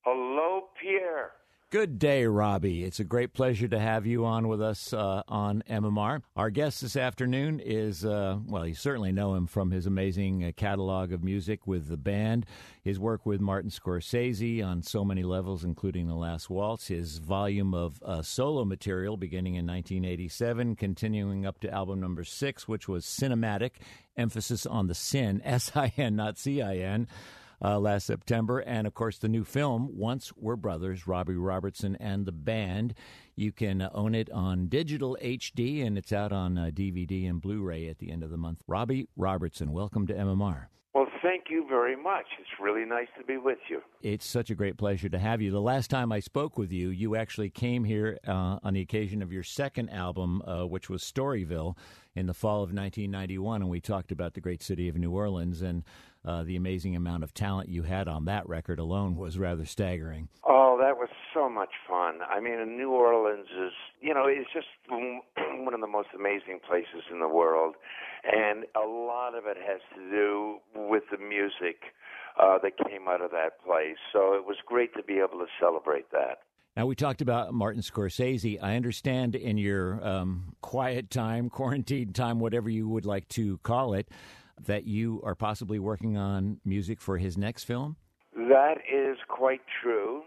Hello, Pierre. Good day, Robbie. It's a great pleasure to have you on with us on MMR. Our guest this afternoon is, you certainly know him from his amazing catalog of music with the band, his work with Martin Scorsese on so many levels, including The Last Waltz, his volume of solo material beginning in 1987, continuing up to album number 6, which was Cinematic, emphasis on the sin, S-I-N, not C-I-N. Last September, and of course the new film, Once Were Brothers, Robbie Robertson and the Band. You can own it on digital HD, and it's out on DVD and Blu-ray at the end of the month. Robbie Robertson, welcome to MMR. Well, thank you very much. It's really nice to be with you. It's such a great pleasure to have you. The last time I spoke with you, you actually came here on the occasion of your second album, which was Storyville, in the fall of 1991, and we talked about the great city of New Orleans, and the amazing amount of talent you had on that record alone was rather staggering. Oh, that was so much fun. I mean, New Orleans is, it's just one of the most amazing places in the world, and a lot of it has to do with the music that came out of that place. So it was great to be able to celebrate that. Now, we talked about Martin Scorsese. I understand in your quiet time, quarantine time, whatever you would like to call it, that you are possibly working on music for his next film? That is quite true.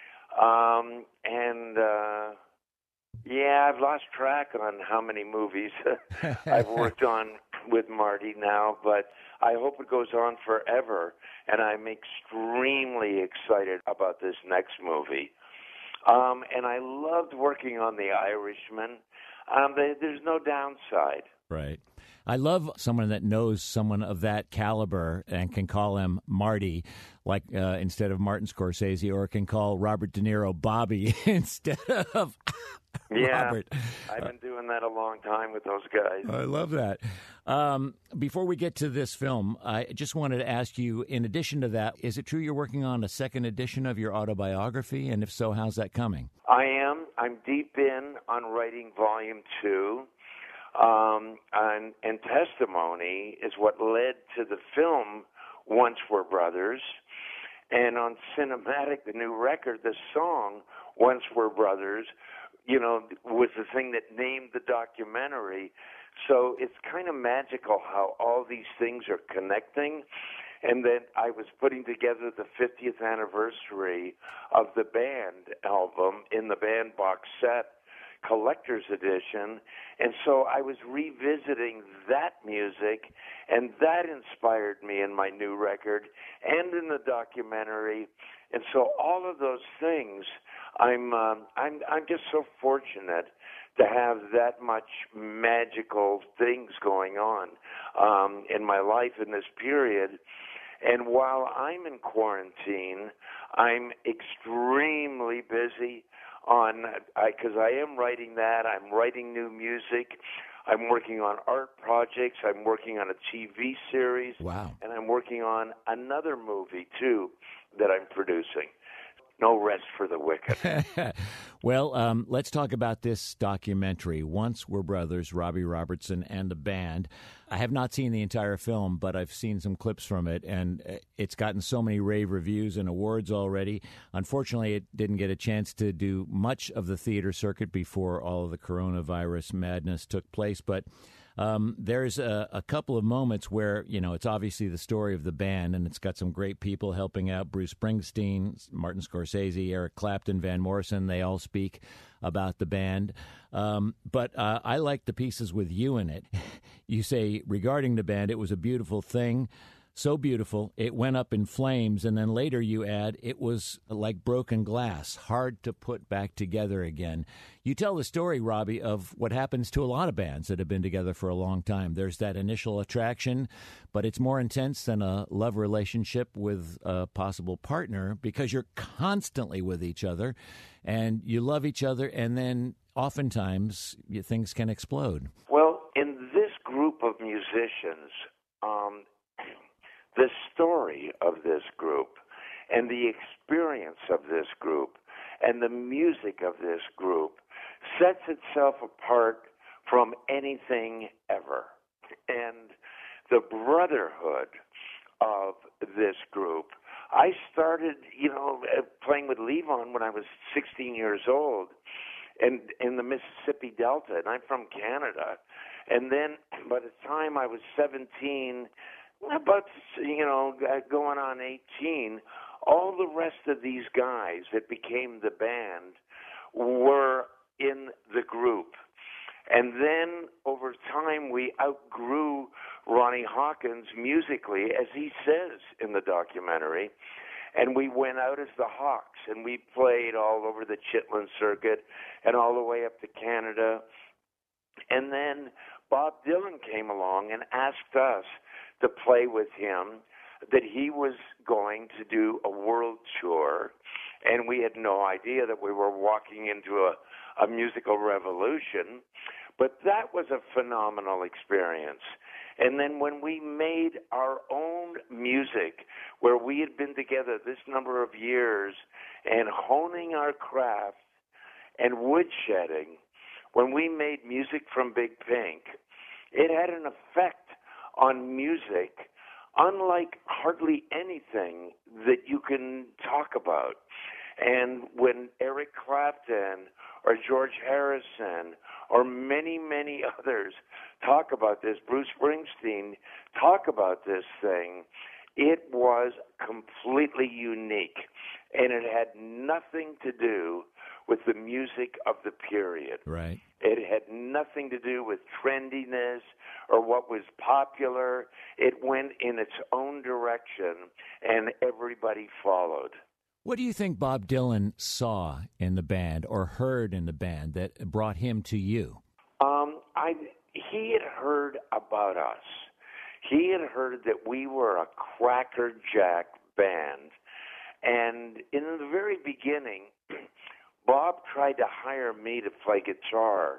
I've lost track on how many movies I've worked on with Marty now, but I hope it goes on forever, and I'm extremely excited about this next movie. And I loved working on The Irishman. There's no downside. Right. I love someone that knows someone of that caliber and can call him Marty, like instead of Martin Scorsese, or can call Robert De Niro Bobby instead of Robert. I've been doing that a long time with those guys. I love that. Before we get to this film, I just wanted to ask you, in addition to that, is it true you're working on a second edition of your autobiography? And if so, how's that coming? I am. I'm deep in on writing volume 2. And Testimony is what led to the film Once Were Brothers. And on Cinematic, the new record, the song Once Were Brothers, was the thing that named the documentary. So it's kind of magical how all these things are connecting. And then I was putting together the 50th anniversary of the band album in the band box set, collector's edition, and so I was revisiting that music, and that inspired me in my new record and in the documentary. And so all of those things, I'm just so fortunate to have that much magical things going on in my life in this period. And while I'm in quarantine, I'm extremely busy because I am writing that. I'm writing new music. I'm working on art projects. I'm working on a TV series. Wow. And I'm working on another movie, too, that I'm producing. No rest for the wicked. Well, let's talk about this documentary, Once Were Brothers, Robbie Robertson and the Band. I have not seen the entire film, but I've seen some clips from it, and it's gotten so many rave reviews and awards already. Unfortunately, it didn't get a chance to do much of the theater circuit before all of the coronavirus madness took place, but there's a couple of moments where, it's obviously the story of the band, and it's got some great people helping out. Bruce Springsteen, Martin Scorsese, Eric Clapton, Van Morrison, they all speak about the band. But I like the pieces with you in it. You say, regarding the band, it was a beautiful thing. So beautiful, it went up in flames, and then later you add, it was like broken glass, hard to put back together again. You tell the story, Robbie, of what happens to a lot of bands that have been together for a long time. There's that initial attraction, but it's more intense than a love relationship with a possible partner because you're constantly with each other, and you love each other, and then oftentimes things can explode. Well, in this group of musicians, the story of this group and the experience of this group and the music of this group sets itself apart from anything ever. And the brotherhood of this group, I started, playing with Levon when I was 16 years old, and in the Mississippi Delta, and I'm from Canada. And then by the time I was 17, about, going on 18, all the rest of these guys that became the band were in the group. And then over time, we outgrew Ronnie Hawkins musically, as he says in the documentary. And we went out as the Hawks, and we played all over the Chitlin circuit and all the way up to Canada. And then Bob Dylan came along and asked us to play with him, that he was going to do a world tour, and we had no idea that we were walking into a musical revolution. But that was a phenomenal experience. And then when we made our own music, where we had been together this number of years and honing our craft and woodshedding, when we made music from Big Pink, it had an effect on music unlike hardly anything that you can talk about. And when Eric Clapton or George Harrison or many, many others talk about this, Bruce Springsteen talk about this thing, it was completely unique. And it had nothing to do with the music of the period. Right. It had nothing to do with trendiness or what was popular. It went in its own direction, and everybody followed. What do you think Bob Dylan saw in the band or heard in the band that brought him to you? He had heard about us. He had heard that we were a crackerjack band. And in the very beginning, Bob tried to hire me to play guitar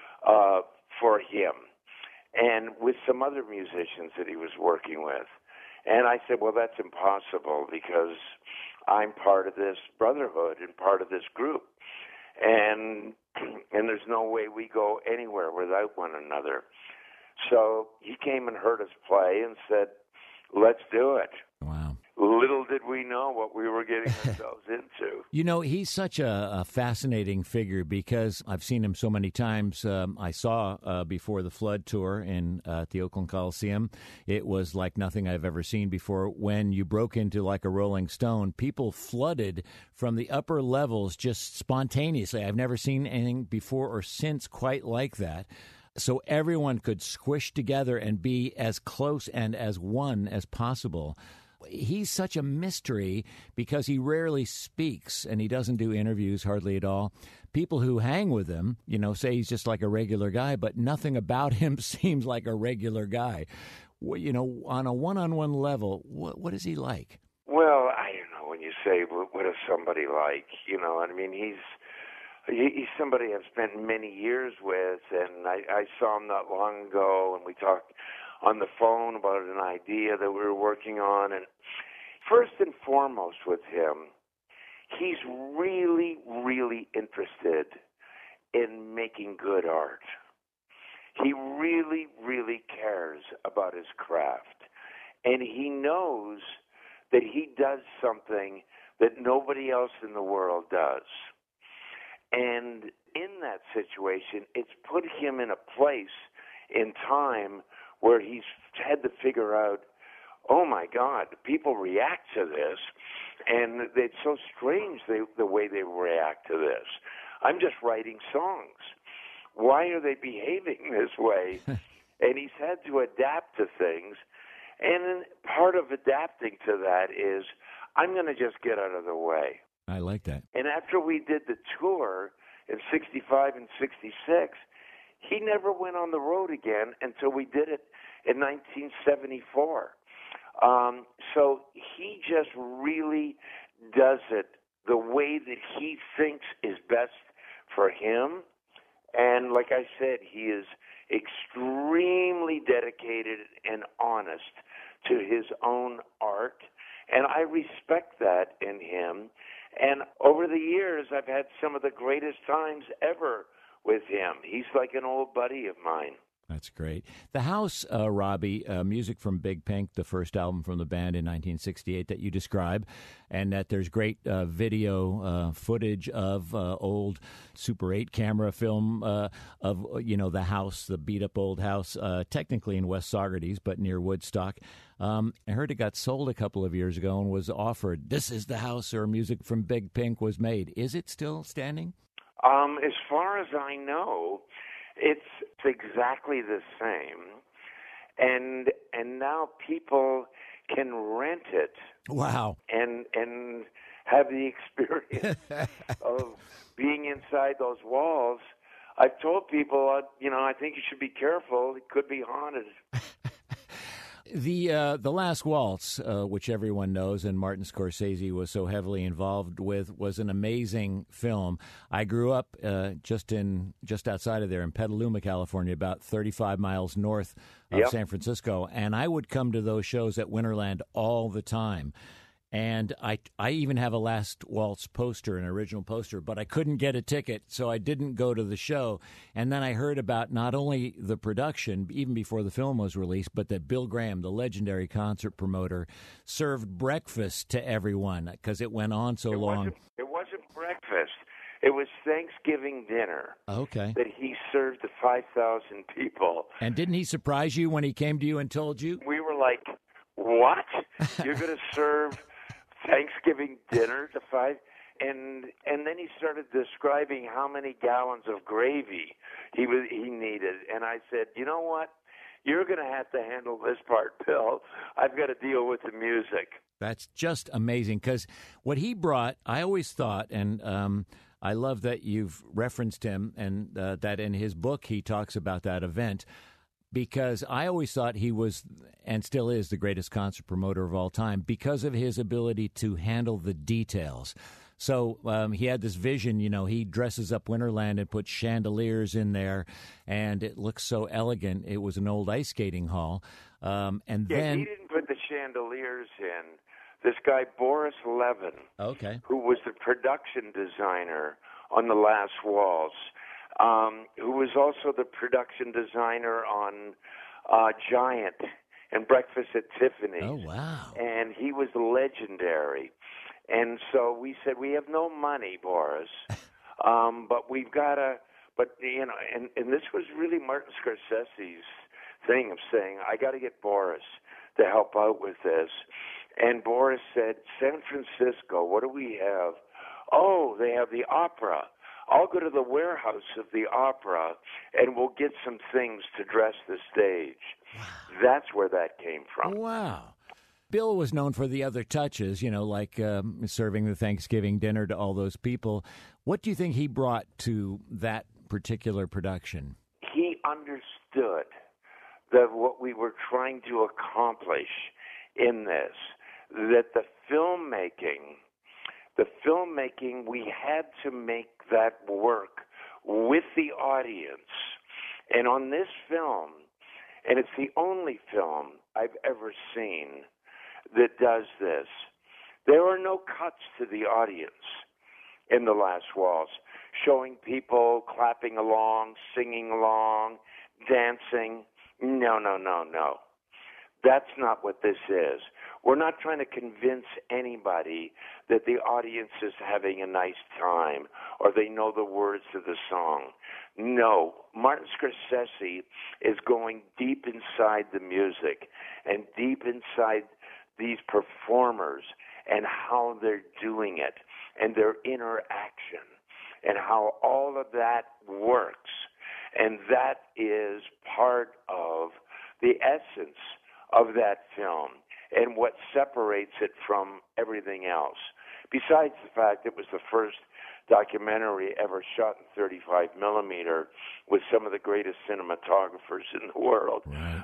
for him and with some other musicians that he was working with. And I said, well, that's impossible because I'm part of this brotherhood and part of this group. And there's no way we go anywhere without one another. So he came and heard us play and said, let's do it. Wow. Little did we know what we were getting ourselves into. You know, he's such a fascinating figure because I've seen him so many times. I saw before the Flood tour at the Oakland Coliseum. It was like nothing I've ever seen before. When you broke into like a Rolling Stone, people flooded from the upper levels just spontaneously. I've never seen anything before or since quite like that. So everyone could squish together and be as close and as one as possible. He's such a mystery because he rarely speaks and he doesn't do interviews hardly at all. People who hang with him, say he's just like a regular guy, but nothing about him seems like a regular guy. On a one-on-one level, what is he like? Well, I don't know when you say, what is somebody like? He's somebody I've spent many years with, and I saw him not long ago, and we talked on the phone about an idea that we were working on. And first and foremost with him, he's really, really interested in making good art. He really, really cares about his craft. And he knows that he does something that nobody else in the world does. And in that situation, it's put him in a place in time where he's had to figure out, oh my God, people react to this, and it's so strange the way they react to this. I'm just writing songs. Why are they behaving this way? And he's had to adapt to things, and part of adapting to that is, I'm going to just get out of the way. I like that. And after we did the tour in 65 and 66, he never went on the road again until we did it in 1974. So he just really does it the way that he thinks is best for him. And like I said, he is extremely dedicated and honest to his own art. And I respect that in him. And over the years, I've had some of the greatest times ever with him. He's like an old buddy of mine. That's great. The House, Robbie, music from Big Pink, the first album from the band in 1968 that you describe, and that there's great video footage of old Super 8 camera film of, the house, the beat-up old house, technically in West Saugerties, but near Woodstock. I heard it got sold a couple of years ago and was offered. This is the house where music from Big Pink was made. Is it still standing? As far as I know, it's exactly the same, and now people can rent it. Wow! And have the experience of being inside those walls. I've told people, I think you should be careful. It could be haunted. The Last Waltz, which everyone knows, and Martin Scorsese was so heavily involved with, was an amazing film. I grew up just outside of there in Petaluma, California, about 35 miles north of San Francisco, and I would come to those shows at Winterland all the time. And I even have a Last Waltz poster, an original poster, but I couldn't get a ticket, so I didn't go to the show. And then I heard about not only the production, even before the film was released, but that Bill Graham, the legendary concert promoter, served breakfast to everyone because it went on so long. It wasn't breakfast. It was Thanksgiving dinner. Okay. That he served to 5,000 people. And didn't he surprise you when he came to you and told you? We were like, what? You're going to serve Thanksgiving dinner to 5? And then he started describing how many gallons of gravy he needed. And I said, you know what? You're going to have to handle this part, Bill. I've got to deal with the music. That's just amazing because what he brought, I always thought, and I love that you've referenced him and that in his book he talks about that event, because I always thought he was and still is the greatest concert promoter of all time because of his ability to handle the details. So he had this vision, he dresses up Winterland and puts chandeliers in there, and it looks so elegant. It was an old ice skating hall. Then he didn't put the chandeliers in. This guy, Boris Levin, who was the production designer on The Last Waltz, who was also the production designer on Giant and Breakfast at Tiffany's. Oh, wow. And he was legendary. And so we said, we have no money, Boris, but we've got to, and this was really Martin Scorsese's thing of saying, I got to get Boris to help out with this. And Boris said, San Francisco, what do we have? Oh, they have the opera. I'll go to the warehouse of the opera, and we'll get some things to dress the stage. Wow. That's where that came from. Wow. Bill was known for the other touches, like serving the Thanksgiving dinner to all those people. What do you think he brought to that particular production? He understood that what we were trying to accomplish in this, that the filmmaking, we had to make that work with the audience. And on this film, and it's the only film I've ever seen that does this, there are no cuts to the audience in The Last Waltz, showing people clapping along, singing along, dancing. No. That's not what this is. We're not trying to convince anybody that the audience is having a nice time or they know the words to the song. No, Martin Scorsese is going deep inside the music and deep inside these performers and how they're doing it and their interaction and how all of that works. And that is part of the essence of that film and what separates it from everything else. Besides the fact it was the first documentary ever shot in 35 millimeter with some of the greatest cinematographers in the world. Right.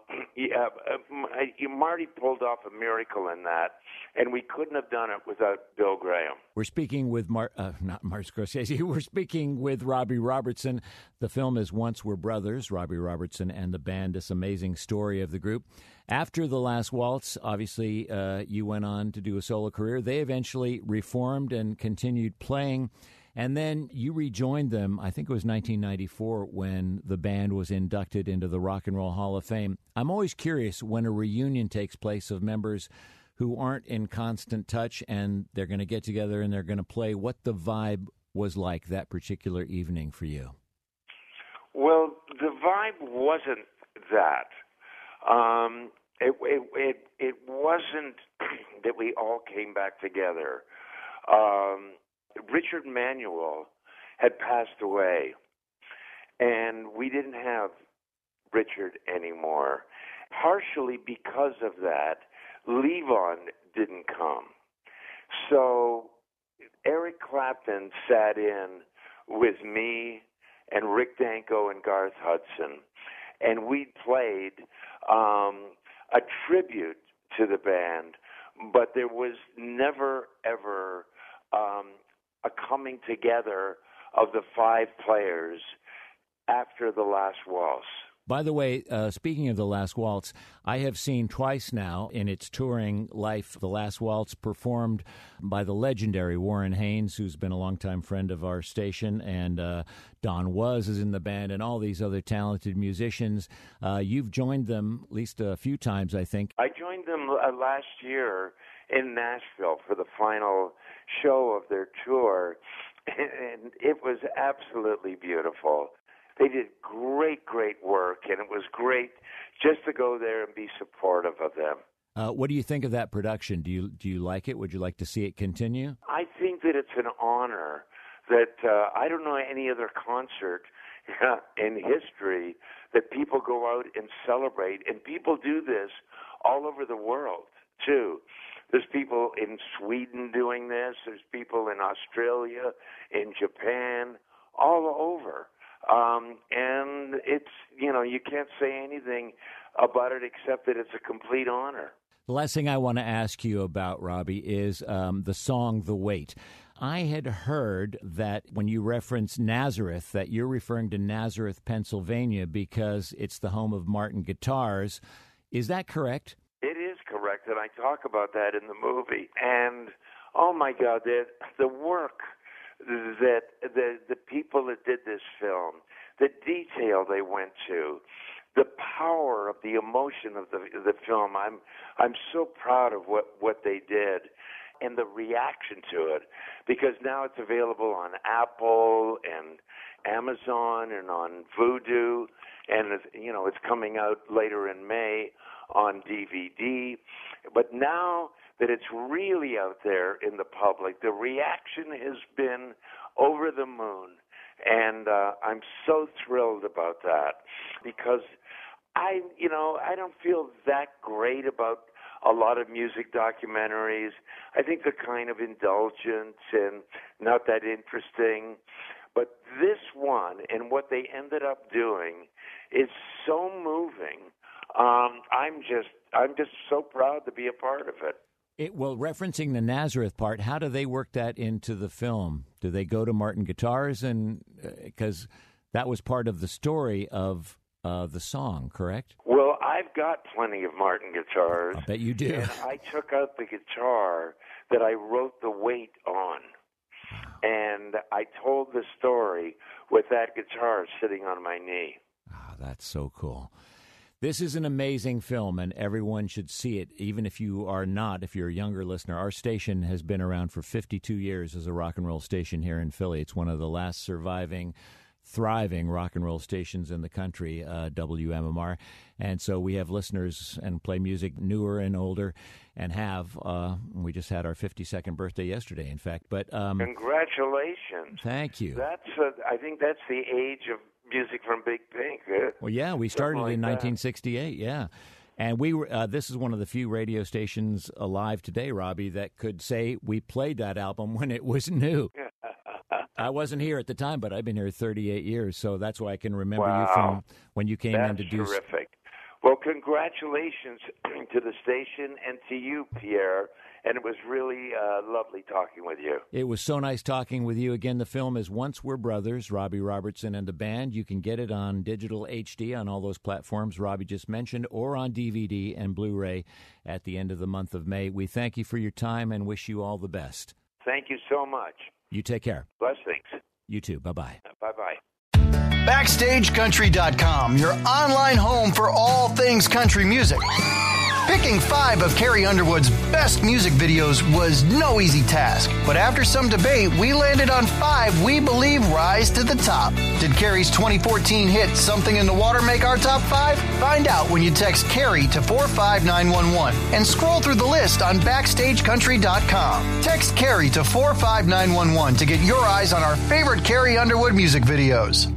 Marty pulled off a miracle in that, and we couldn't have done it without Bill Graham. We're speaking with not Martin Scorsese. We're speaking with Robbie Robertson. The film is Once We're Brothers, Robbie Robertson and the band, this amazing story of the group. After The Last Waltz, obviously, you went on to do a solo career. They eventually reformed and continued playing. And then you rejoined them, I think it was 1994, when the band was inducted into the Rock and Roll Hall of Fame. I'm always curious when a reunion takes place of members who aren't in constant touch and they're going to get together and they're going to play, what the vibe was like that particular evening for you. Well, the vibe wasn't that. It wasn't that we all came back together. Richard Manuel had passed away, and we didn't have Richard anymore. Partially because of that, Levon didn't come. So Eric Clapton sat in with me and Rick Danko and Garth Hudson, and we played a tribute to the band, but there was never, ever a coming together of the five players after The Last Waltz. By the way, speaking of The Last Waltz, I have seen twice now in its touring life The Last Waltz performed by the legendary Warren Haynes, who's been a longtime friend of our station, and Don Was is in the band, and all these other talented musicians. You've joined them at least a few times, I think. I joined them last year in Nashville for the final show of their tour, and it was absolutely beautiful. They did great work, and it was great just to go there and be supportive of them. What do you think of that production? Do you like it? Would you like to see it continue? I think that it's an honor that I don't know any other concert in history that people go out and celebrate, and people do this all over the world, too. There's people in Sweden doing this. There's people in Australia, in Japan, all over. And it's, you can't say anything about it except that it's a complete honor. The last thing I want to ask you about, Robbie, is the song The Wait. I had heard that when you reference Nazareth, that you're referring to Nazareth, Pennsylvania, because it's the home of Martin Guitars. Is that correct? It is correct, and I talk about that in the movie. And, oh, my God, the work that the people that did this film, the detail they went to, the power of the emotion of the film. I'm so proud of what they did and the reaction to it, because now it's available on Apple and Amazon and on Vudu, and it's coming out later in May on DVD. But now that it's really out there in the public, the reaction has been over the moon. And I'm so thrilled about that, because I don't feel that great about a lot of music documentaries. I think they're kind of indulgent and not that interesting. But this one and what they ended up doing is so moving. I'm just so proud to be a part of it. Well, referencing the Nazareth part, how do they work that into the film? Do they go to Martin Guitars? And because that was part of the story of the song, correct? Well, I've got plenty of Martin Guitars. I bet you do. And I took out the guitar that I wrote The Wait on. And I told the story with that guitar sitting on my knee. Oh, that's so cool. This is an amazing film, and everyone should see it, even if you are not, if you're a younger listener. Our station has been around for 52 years as a rock and roll station here in Philly. It's one of the last surviving, thriving rock and roll stations in the country, WMMR. And so we have listeners and play music newer and older, and we just had our 52nd birthday yesterday, in fact. But congratulations. Thank you. I think that's the age of music from Big Pink. Well, yeah, we started in 1968, yeah. And we were. This is one of the few radio stations alive today, Robbie, that could say we played that album when it was new. I wasn't here at the time, but I've been here 38 years, so that's why I can remember you from when you came in to do. That's terrific. Well, congratulations to the station and to you, Pierre. And it was really lovely talking with you. It was so nice talking with you. Again, the film is Once We're Brothers, Robbie Robertson and the Band. You can get it on digital HD on all those platforms Robbie just mentioned, or on DVD and Blu-ray at the end of the month of May. We thank you for your time and wish you all the best. Thank you so much. You take care. Blessings. You too. Bye-bye. Bye-bye. BackstageCountry.com, your online home for all things country music. Picking 5 of Carrie Underwood's best music videos was no easy task, but after some debate, we landed on 5 we believe rise to the top. Did Carrie's 2014 hit Something in the Water make our top 5? Find out when you text Carrie to 45911 and scroll through the list on BackstageCountry.com. Text Carrie to 45911 to get your eyes on our favorite Carrie Underwood music videos.